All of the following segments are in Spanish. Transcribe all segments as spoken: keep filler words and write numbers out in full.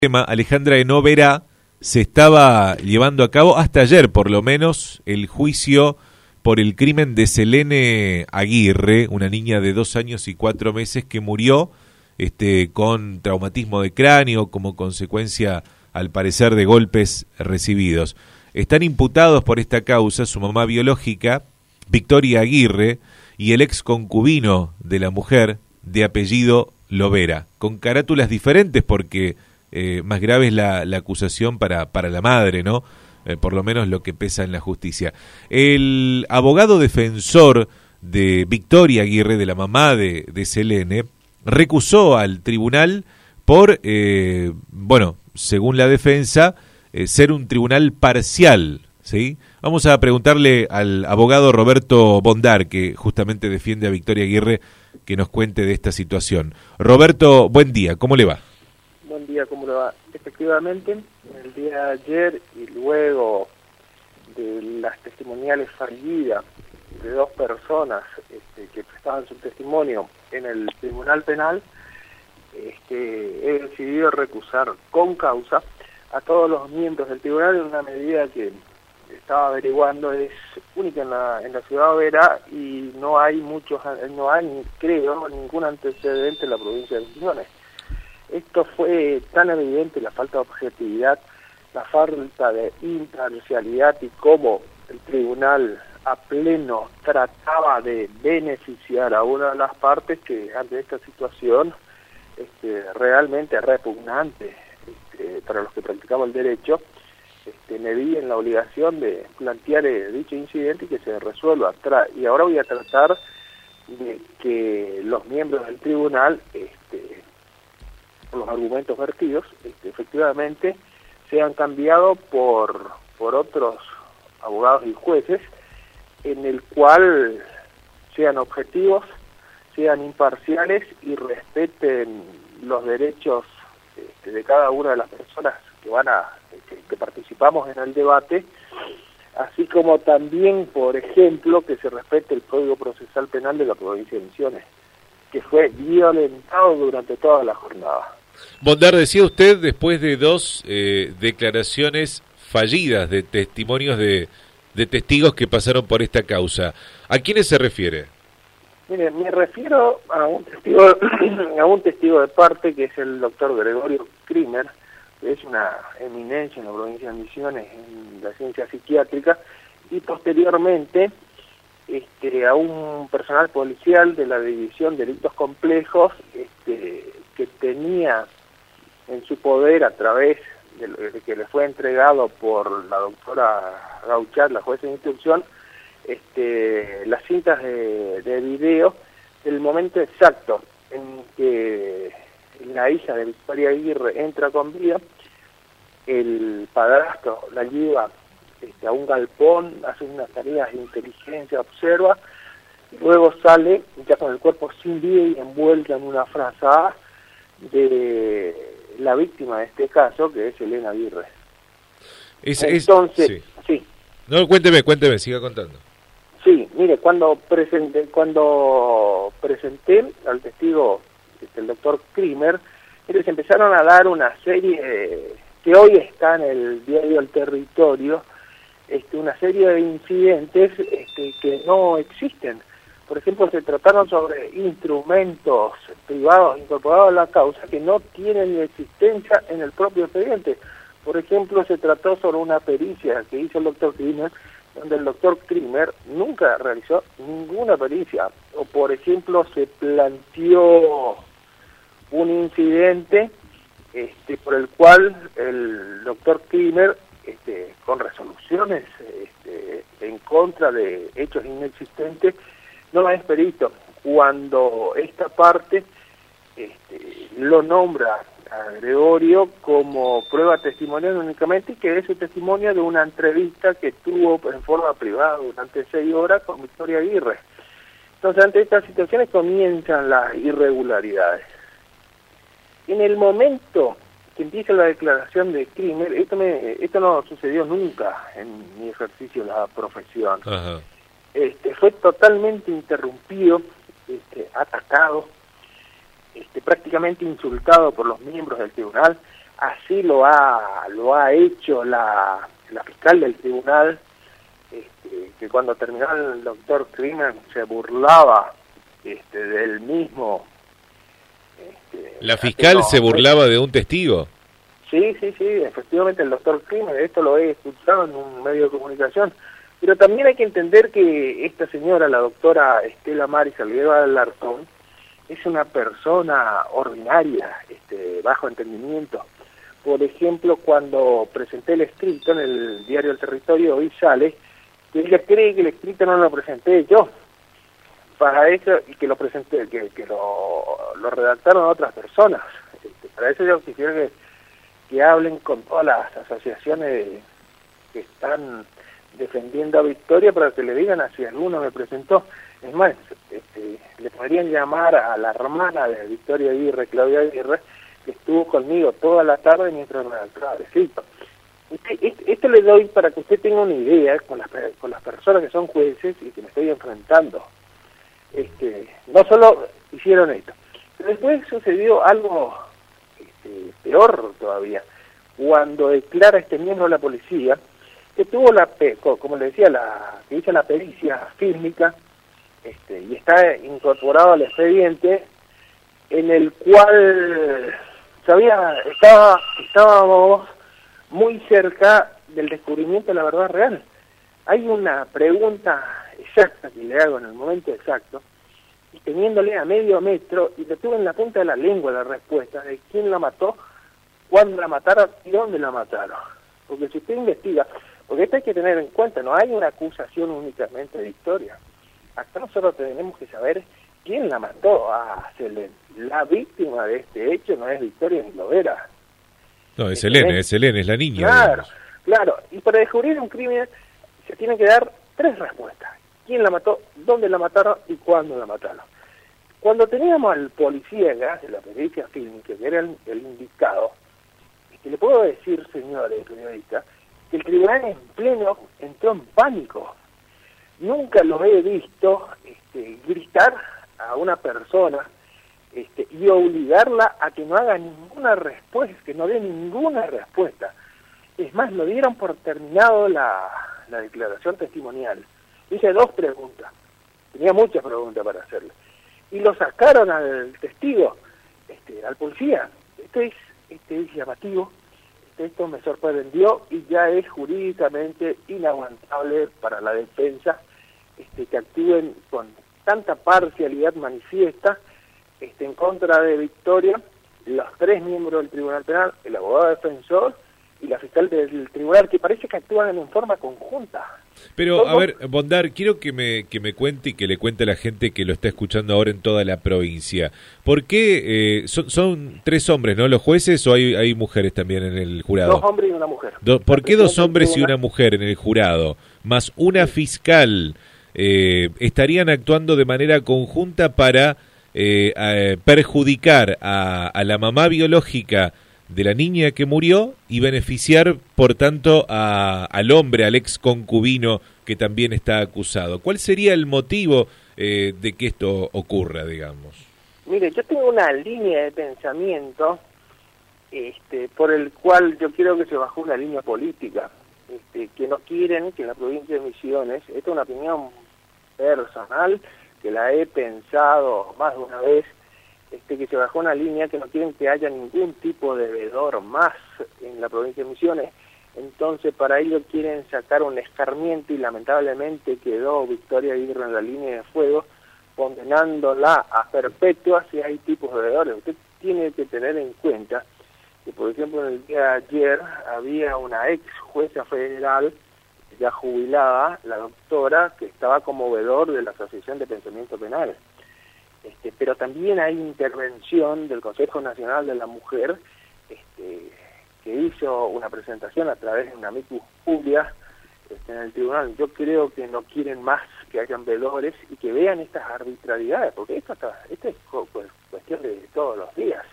tema, Alejandra de Noverá, se estaba llevando a cabo hasta ayer, por lo menos, el juicio por el crimen de Selene Aguirre, una niña de dos años y cuatro meses que murió este, con traumatismo de cráneo como consecuencia, al parecer, de golpes recibidos. Están imputados por esta causa su mamá biológica, Victoria Aguirre, y el ex concubino de la mujer, de apellido Lovera, con carátulas diferentes porque eh, más grave es la, la acusación para, para la madre, ¿no? Eh, por lo menos lo que pesa en la justicia. El abogado defensor de Victoria Aguirre, de la mamá de, de Selene, recusó al tribunal por, eh, bueno, según la defensa, eh, ser un tribunal parcial, ¿sí? Vamos a preguntarle al abogado Roberto Bondar, que justamente defiende a Victoria Aguirre, que nos cuente de esta situación. Roberto, buen día, ¿cómo le va? Buen día, ¿cómo le va? Efectivamente, el día de ayer y luego de las testimoniales fallidas de dos personas este, que prestaban su testimonio en el Tribunal Penal, este, he decidido recusar con causa a todos los miembros del tribunal en una medida que estaba averiguando es única en la, en la ciudad de Vera y no hay muchos, no hay, creo, ningún antecedente en la provincia de Misiones. Esto fue tan evidente, la falta de objetividad, la falta de imparcialidad y cómo el tribunal a pleno trataba de beneficiar a una de las partes, que ante esta situación este, realmente repugnante este, para los que practicamos el derecho, este, me vi en la obligación de plantear eh, dicho incidente y que se resuelva. Tra y ahora voy a tratar de que los miembros del tribunal, este, los argumentos vertidos, este, efectivamente sean cambiados por, por otros abogados y jueces, en el cual sean objetivos, sean imparciales y respeten los derechos este, de cada una de las personas que van a que, que participamos en el debate, así como también, por ejemplo, que se respete el Código Procesal Penal de la provincia de Misiones, que fue violentado durante toda la jornada. Bondar, decía usted, después de dos eh, declaraciones fallidas de testimonios de, de testigos que pasaron por esta causa, ¿a quiénes se refiere? Mire, me refiero a un testigo a un testigo de parte, que es el doctor Gregorio Krimer, que es una eminencia en la provincia de Misiones en la ciencia psiquiátrica, y posteriormente este, a un personal policial de la División de Delitos Complejos, este, que tenía en su poder, a través de, lo, de que le fue entregado por la doctora Gauchat, la jueza de instrucción, este, las cintas de, de video del momento exacto en que la hija de Victoria Aguirre entra con vida, el padrastro la lleva este, a un galpón, hace unas tareas de inteligencia, observa, y luego sale ya con el cuerpo sin vida y envuelta en una frazada de la víctima de este caso, que es Selene Aguirre. Es, Entonces, es, sí. sí. No, cuénteme, cuénteme, siga contando. Sí, mire, cuando presenté, cuando presenté al testigo, este, el doctor Krimer, ellos empezaron a dar una serie de, que hoy está en el diario El Territorio, este, una serie de incidentes este, que no existen. Por ejemplo, se trataron sobre instrumentos privados incorporados a la causa que no tienen ni existencia en el propio expediente. Por ejemplo, se trató sobre una pericia que hizo el doctor Krimer, donde el doctor Krimer nunca realizó ninguna pericia. O, por ejemplo, se planteó un incidente este, por el cual el doctor Krimer, este, con resoluciones este, en contra de hechos inexistentes, no es perito, cuando esta parte este, lo nombra a Gregorio como prueba testimonial únicamente, y que es el testimonio de una entrevista que tuvo en forma privada durante seis horas con Victoria Aguirre. Entonces, ante estas situaciones comienzan las irregularidades. En el momento que empieza la declaración de Krimer, esto, me, esto no sucedió nunca en mi ejercicio de la profesión. Ajá. Este, fue totalmente interrumpido, este, atacado, este, prácticamente insultado por los miembros del tribunal, así lo ha lo ha hecho la, la fiscal del tribunal, este, que cuando terminó el doctor Crimen se burlaba este, del mismo. Este, ¿La fiscal no, se burlaba de un testigo? Sí, sí, sí, efectivamente el doctor Crimen, esto lo he escuchado en un medio de comunicación, pero también hay que entender que esta señora, la doctora Estela Maris Salguero Alarcón, es una persona ordinaria, este, bajo entendimiento. Por ejemplo, cuando presenté el escrito en el diario El Territorio, hoy sale que ella cree que el escrito no lo presenté yo, para eso, y que lo presenté, que, que lo, lo redactaron otras personas. Este, para eso yo quisiera que, que hablen con todas las asociaciones que están defendiendo a Victoria para que le digan si alguno me presentó. Es más, este, le podrían llamar a la hermana de Victoria Aguirre, Claudia Aguirre, que estuvo conmigo toda la tarde mientras redactaba el escrito. Este, esto le doy para que usted tenga una idea con las, con las personas que son jueces y que me estoy enfrentando. Este, no solo hicieron esto, pero después sucedió algo este, peor todavía, cuando declara este miembro de la policía, que tuvo la, como le decía, la que hizo la pericia fílmica, este, y está incorporado al expediente, en el cual sabía, estaba, estábamos muy cerca del descubrimiento de la verdad real. Hay una pregunta exacta que le hago en el momento exacto, y teniéndole a medio metro, y le tuve en la punta de la lengua la respuesta de quién la mató, cuándo la mataron y dónde la mataron. Porque si usted investiga, porque esto hay que tener en cuenta, no hay una acusación únicamente de Victoria. Acá nosotros tenemos que saber quién la mató a Selene. La víctima de este hecho no es Victoria ni Lovera. No, es Selene, es Selene, es la niña. Claro, digamos. claro. Y para descubrir un crimen se tiene que dar tres respuestas. ¿Quién la mató? ¿Dónde la mataron? ¿Y cuándo la mataron? Cuando teníamos al policía de la pericia fílmica, que era el, el indicado, que le puedo decir, señores periodistas, que el tribunal en pleno entró en pánico. Nunca lo he visto este, gritar a una persona este, y obligarla a que no haga ninguna respuesta, que no dé ninguna respuesta. Es más, lo dieron por terminado la, la declaración testimonial. Hice dos preguntas, tenía muchas preguntas para hacerle, y lo sacaron al testigo, este, al policía. Esto es, este es llamativo, este, esto me sorprendió y ya es jurídicamente inaguantable para la defensa este, que actúen con tanta parcialidad manifiesta este, en contra de Victoria, los tres miembros del Tribunal Penal, el abogado defensor y la fiscal del tribunal, que parece que actúan en forma conjunta. Pero, a ver, Bondar, quiero que me, que me cuente y que le cuente a la gente que lo está escuchando ahora en toda la provincia. ¿Por qué eh, son, son tres hombres, no, los jueces, o hay, hay mujeres también en el jurado? Dos hombres y una mujer. Do, ¿Por qué dos hombres y una mujer en el jurado, más una fiscal, eh, estarían actuando de manera conjunta para eh, eh, perjudicar a, a la mamá biológica de la niña que murió y beneficiar, por tanto, a, al hombre, al ex concubino que también está acusado? ¿Cuál sería el motivo eh, de que esto ocurra, digamos? Mire, yo tengo una línea de pensamiento este, por el cual yo quiero que se bajó una línea política, este, que no quieren que en la provincia de Misiones, esta es una opinión personal, que la he pensado más de una vez, Este, que se bajó una línea que no quieren que haya ningún tipo de veedor más en la provincia de Misiones. Entonces para ello quieren sacar un escarmiento y lamentablemente quedó Victoria Aguirre en la línea de fuego, condenándola a perpetua si hay tipos de veedores. Usted tiene que tener en cuenta que, por ejemplo, en el día de ayer había una ex jueza federal ya jubilada, la doctora, que estaba como veedor de la Asociación de Pensamiento Penal. Este, pero también hay intervención del Consejo Nacional de la Mujer, este, que hizo una presentación a través de una amicus curiae este, en el tribunal. Yo creo que no quieren más que hayan veedores y que vean estas arbitrariedades, porque esto, está, esto es pues, cuestión de todos los días.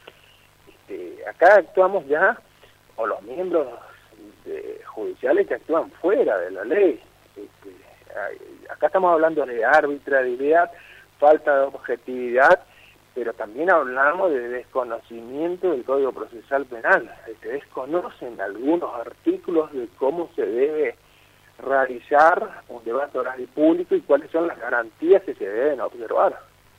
Este, acá actuamos ya, o los miembros de, judiciales que actúan fuera de la ley. Este, acá estamos hablando de arbitrariedad, falta de objetividad pero también hablamos de desconocimiento del Código Procesal Penal. Se desconocen algunos artículos de cómo se debe realizar un debate oral y público y cuáles son las garantías que se deben observar.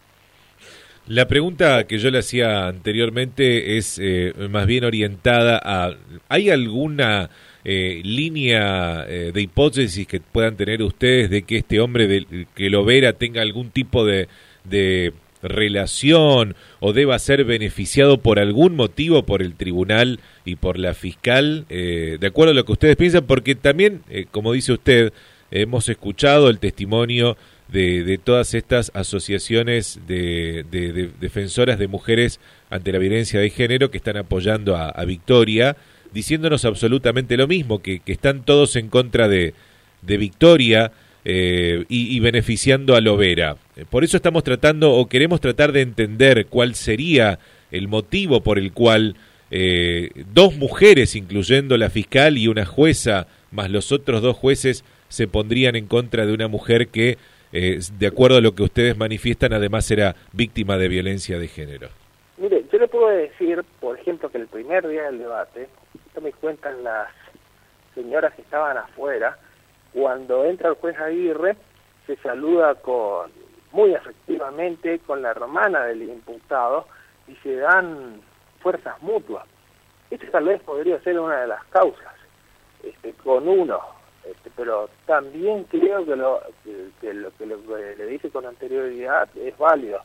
La pregunta que yo le hacía anteriormente es eh, más bien orientada a... ¿Hay alguna eh, línea eh, de hipótesis que puedan tener ustedes de que este hombre de, que Lovera tenga algún tipo de, de relación o deba ser beneficiado por algún motivo por el tribunal y por la fiscal, eh, de acuerdo a lo que ustedes piensan? Porque también, eh, como dice usted, hemos escuchado el testimonio de, de todas estas asociaciones de, de, de defensoras de mujeres ante la violencia de género que están apoyando a, a Victoria, diciéndonos absolutamente lo mismo, que, que están todos en contra de, de Victoria eh, y, y beneficiando a Lovera. Por eso estamos tratando, o queremos tratar de entender cuál sería el motivo por el cual eh, dos mujeres, incluyendo la fiscal y una jueza, más los otros dos jueces, se pondrían en contra de una mujer que, eh, de acuerdo a lo que ustedes manifiestan, además era víctima de violencia de género. Mire, yo le puedo decir, por ejemplo, que el primer día del debate, esto me cuentan las señoras que estaban afuera, cuando entra el juez Aguirre, se saluda con muy efectivamente con la hermana del imputado y se dan fuerzas mutuas. Esta tal vez podría ser una de las causas, este, con uno, este, pero también creo que lo que, que lo que lo que le dije con anterioridad es válido.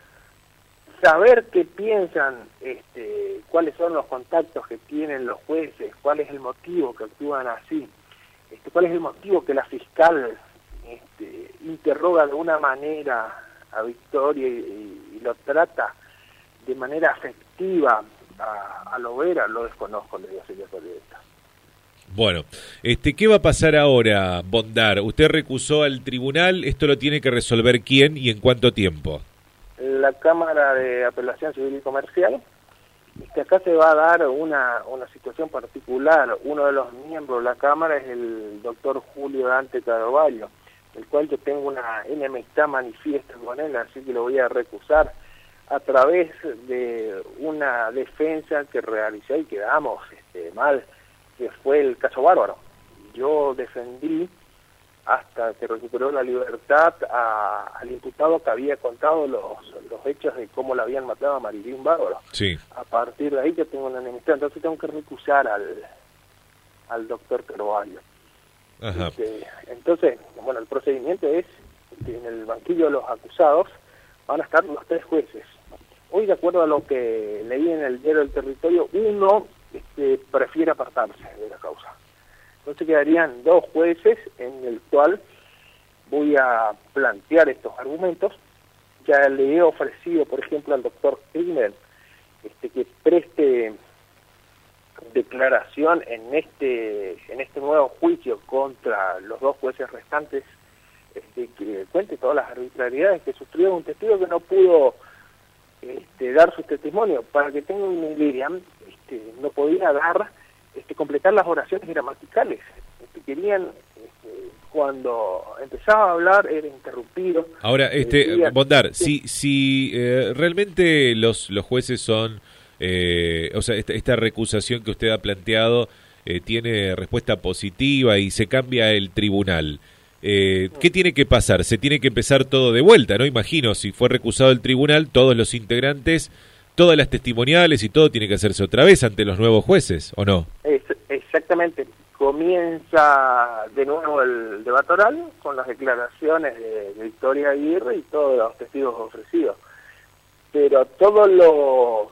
Saber qué piensan, este, cuáles son los contactos que tienen los jueces, cuál es el motivo que actúan así, este, cuál es el motivo que la fiscal este, interroga de una manera a Victoria y, y, y lo trata de manera afectiva a, a Lovera, lo desconozco, le digo, señor periodista. Bueno, este, ¿qué va a pasar ahora, Bondar? Usted recusó al tribunal, ¿esto lo tiene que resolver quién y en cuánto tiempo? La Cámara de Apelación Civil y Comercial. Este, acá se va a dar una, una situación particular. Uno de los miembros de la Cámara es el doctor Julio Dante Carvalho, el cual yo tengo una enemistad manifiesta con él, así que lo voy a recusar a través de una defensa que realicé y quedamos este, mal, que fue el caso Bárbaro. Yo defendí hasta que recuperó la libertad a, al imputado que había contado los, los hechos de cómo la habían matado a Marilyn Bárbaro. Sí. A partir de ahí yo tengo una enemistad, entonces tengo que recusar al, al doctor Carvalho. Ajá. Este, entonces, bueno, el procedimiento es que en el banquillo de los acusados van a estar los tres jueces. Hoy, de acuerdo a lo que leí en el diario del Territorio, uno este, prefiere apartarse de la causa. Entonces quedarían dos jueces en el cual voy a plantear estos argumentos. Ya le he ofrecido, por ejemplo, al doctor Krimer este, que preste declaración en este en este nuevo juicio contra los dos jueces restantes, este, que cuente todas las arbitrariedades que sufrió un testigo que no pudo este, dar su testimonio. Para que tenga una idea, este, no podía dar este, completar las oraciones gramaticales. Este, querían, este, cuando empezaba a hablar, era interrumpido. Ahora, este decía, Bondar, sí. si, si eh, realmente los, los jueces son... Eh, o sea, esta, esta recusación que usted ha planteado eh, tiene respuesta positiva y se cambia el tribunal. Eh, ¿Qué tiene que pasar? Se tiene que empezar todo de vuelta, ¿no? Imagino, si fue recusado el tribunal, todos los integrantes, todas las testimoniales y todo tiene que hacerse otra vez ante los nuevos jueces, ¿o no? Es, exactamente. Comienza de nuevo el debate oral con las declaraciones de, de Victoria Aguirre y todos los testigos ofrecidos. Pero todo lo...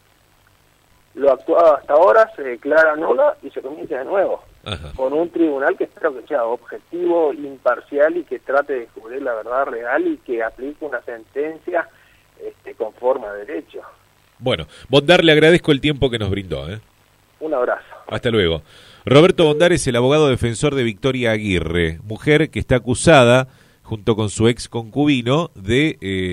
lo actuado hasta ahora se declara nula y se comienza de nuevo. Ajá. Con un tribunal que espero que sea objetivo, imparcial y que trate de descubrir la verdad real y que aplique una sentencia este, conforme a derecho. Bueno, Bondar, le agradezco el tiempo que nos brindó. ¿eh? Un abrazo. Hasta luego. Roberto Bondar es el abogado defensor de Victoria Aguirre, mujer que está acusada, junto con su ex concubino, de... Eh,